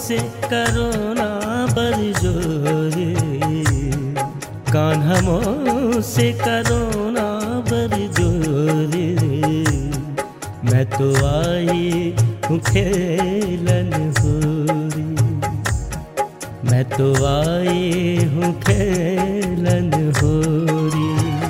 से करो ना बरजोरे, कान्हा मोह से करो ना बरजोरे। मैं तो आई हूँ खेलन होरी, मैं तो आई हूँ खेलन होरी।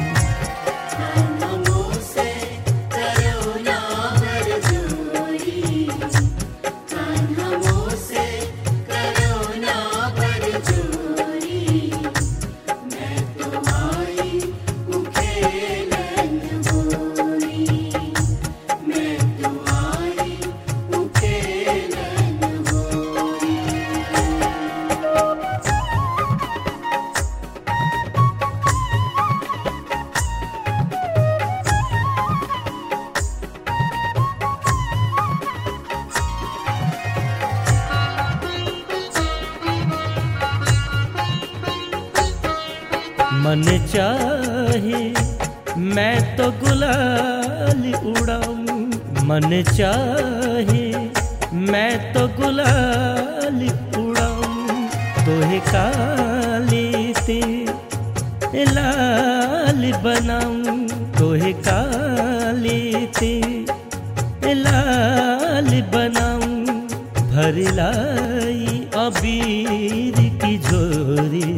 मन चाहे मैं तो गुलाल उड़ाऊं, मन चाहे मैं तो गुलाल उड़ाऊं। तोहे काली ते लाल बनाऊं, तोहे काली ते लाल बनाऊं। भर लाई अबीर की झोरी,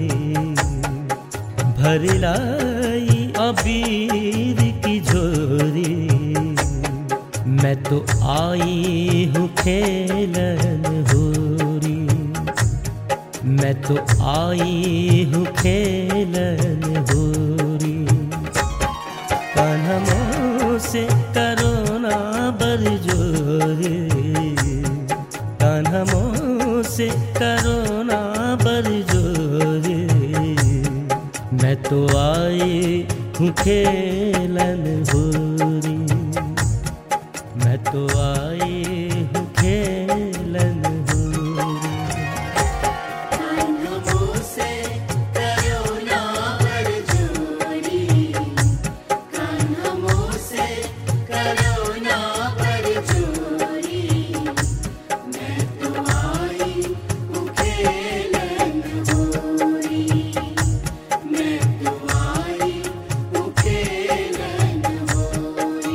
भर लाई अबीर की झोरी। मैं तो आई हूँ खेलन होरी, मैं तो आई हूँ खेलन होरी। कान्हा मोह से करो ना बरजोरे, कान्हा मोह से करो ना बरजोरे। मैं तो आई हूँ खेलन होरी, मैं तो आई हूँ खेलन होरी। कान्हा मोह से करो ना बरजोरी, कान्हा मोह से करो ना बरजोरी। मैं तो आई हूँ खेलन होरी, मैं तो आई हूँ खेलन होरी।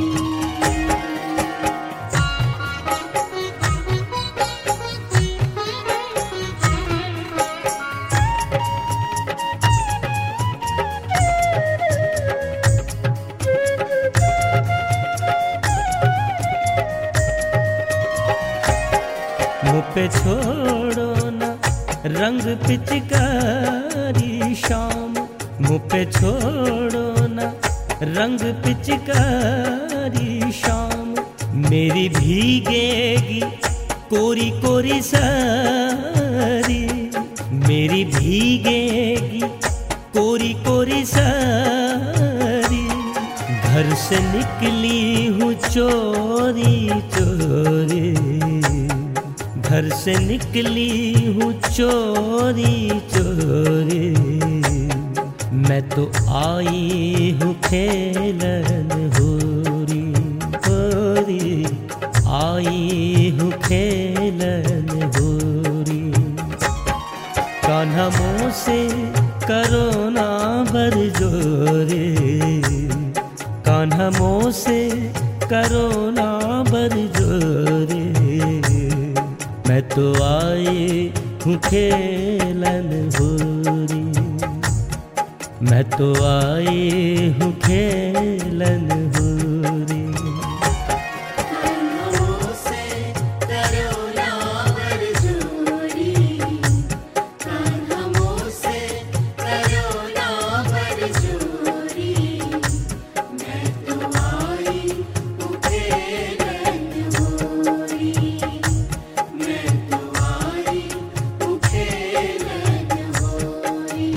मुँह पे छोड़ो ना रंग पिचकारी शाम, मुँह पे छोड़ो ना रंग पिचकारी शाम। मेरी भीगेगी कोरी कोरी सारी, मेरी भीगेगी कोरी कोरी सारी। घर से निकली हूँ चोरी चोरी, घर से निकली हूँ चोरी चोरी। मैं तो आई हूँ खेलन होरी, होरी आई हूँ खेलन होरी। कान्हा मोह से करो ना बरजोरे, कान्हा मोह से करो ना बरजोरे। मैं तो आई हूँ खेलन होरी, मैं तो आई हूँ खेलन होरी। कान्हा मोह से करो ना बरजोरी, कान्हा मोह से करो ना बरजोरी। मैं तो आई हूँ खेलन होरी, मैं तो आई हूँ खेलन होरी।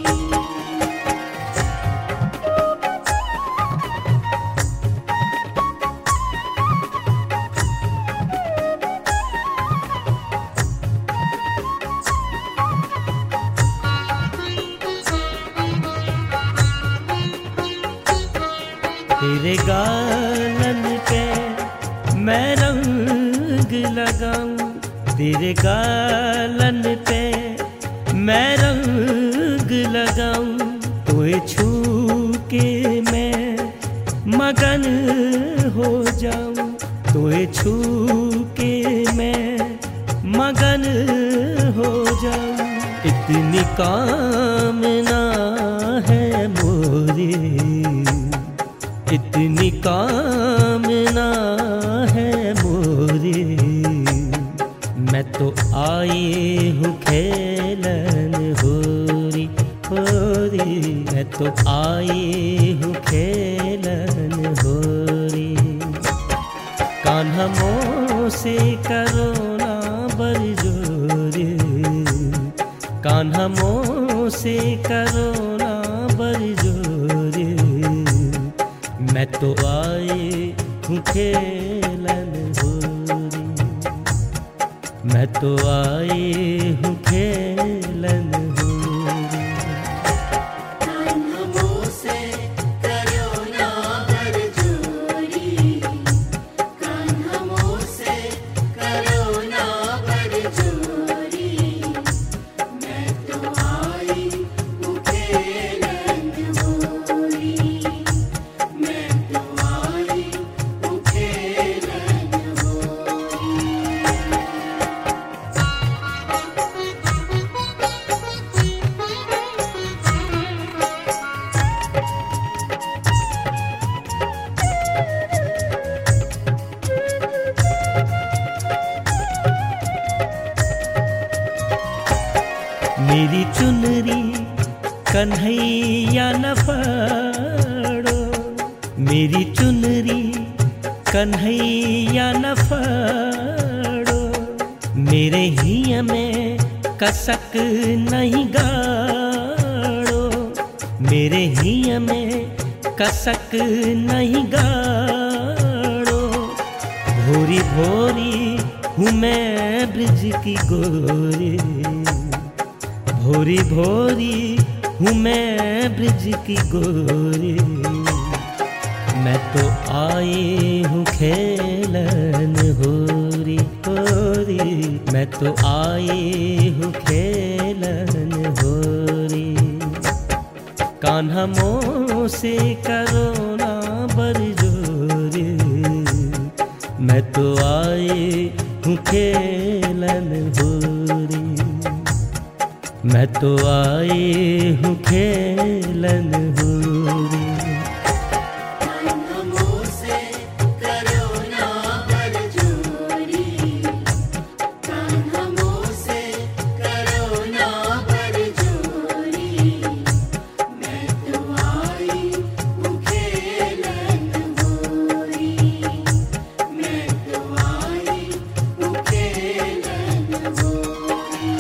तेरे गालन पे मैं रंग लगाऊं, तेरे गालन पे मैं रंग लगाऊं, तोए छू के मैं मगन हो जाऊं, तोए छू के मैं मगन हो जाऊं। इतनी कामना है मोरी, इतनी कामना है मोरी, मैं तो आई हूँ खेलन होरी होरी, मैं तो आई हूँ खेलन होरी। कान्हा मोह से करो ना बरजोरी, कान्हा मोह से करो ना बरजोरी, मैं तो आई हूँ खेलन होरी, मैं तो आई हूँ खेलन होरी। कान्हा मोह से करो ना बरजोरी, कान्हा मोह से करो ना बरजोरी, मैं तो आई हूँ खेलन होरी, मैं तो आई हूँ खेलन होरी। मेरी चुनरी कन्हैया न फाड़ो, मेरी चुनरी कन्हैया न फाड़ो, मेरे हिया में कसक नहीं गाड़ो, मेरे हिया में कसक नहीं गाड़ो। भोरी भोरी हूँ मैं ब्रिज की गोरी, भोरी भोरी हूँ मैं ब्रिज की गोरी, मैं तो आई हूँ खेलन होरी होरी, मैं तो आई हूँ खेलन होरी। कान्हा मोह से करो ना बरजोरी, मैं तो आई हूँ खेलन होरी, मैं तो आई हूँ खेलन होरी। कान्हा मोह से करो ना बरजोरी, कान्हा मोह से करो ना बरजोरी, मैं तो आई हूँ खेलन होरी, मैं तो आई हूँ खेलन होरी।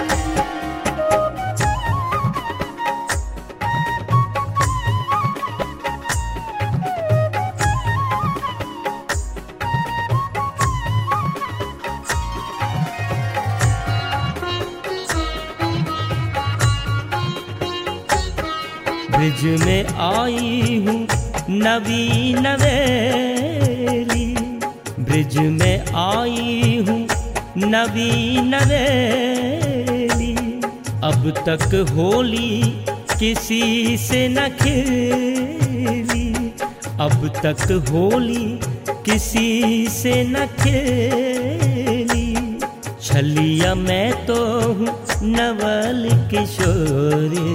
ब्रिज में आई हूँ नवी नवेली, ब्रिज में आई हूँ नवी नवेली, अब तक होली किसी से न खेली, अब तक होली किसी से न खेली। छलिया मैं तो हूँ नवल किशोरी,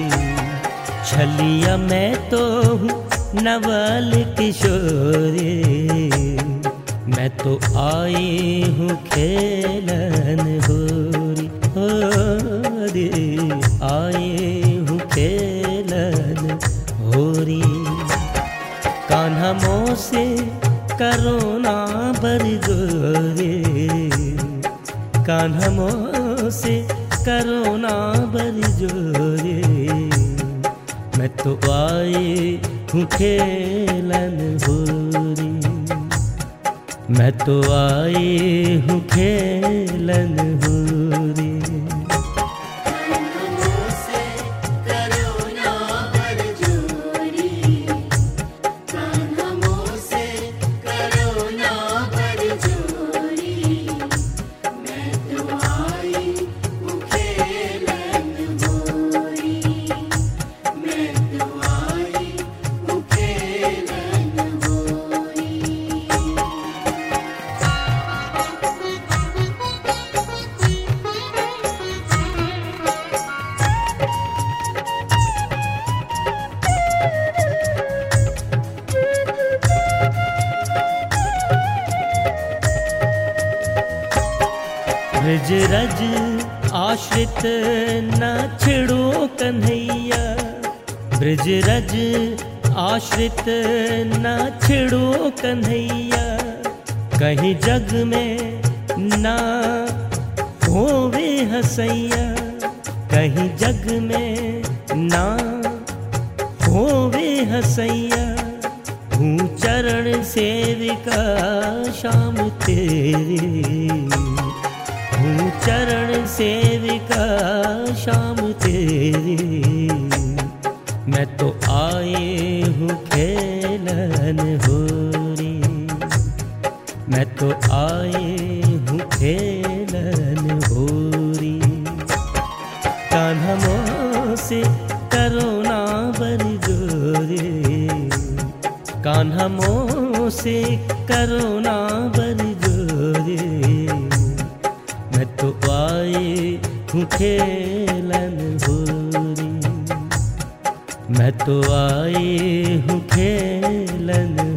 छलिया मैं तो हूँ नवल किशोरी, मैं तो आई हूँ खेलन होरी होरी, आई हूँ खेलन होरी। कान्हा मोह से करो ना बरजोरी, कान्हा मोह से करो ना बरजोरी, मैं तो आई हूँ खेलन होरी, मैं तो आई हूँ खेलन होरी। कान्हा मोह से करो ना बरजोरी, कान्हा मोह से करो ना बरजोरी, मैं ब्रज रज आश्रित न छिड़ो कन्हैया, ब्रज रज आश्रित न छिड़ो कन्हैया, कहीं जग में ना होवे हसैया, कहीं जग में ना होवे हसैया। हूँ चरण सेविका श्याम तेरे, हूँ चरण सेविका श्याम तेरे, मैं तो आए हूँ खेलन होरी, मैं तो आए हूँ खेलन होरी। कान्हा मोसे करुणा बरी जोरे, कान्हा मोसे करुणा बरी जोरे, मैं तो आए हूँ खेलन होरी, मैं तो आए हूँ खेलन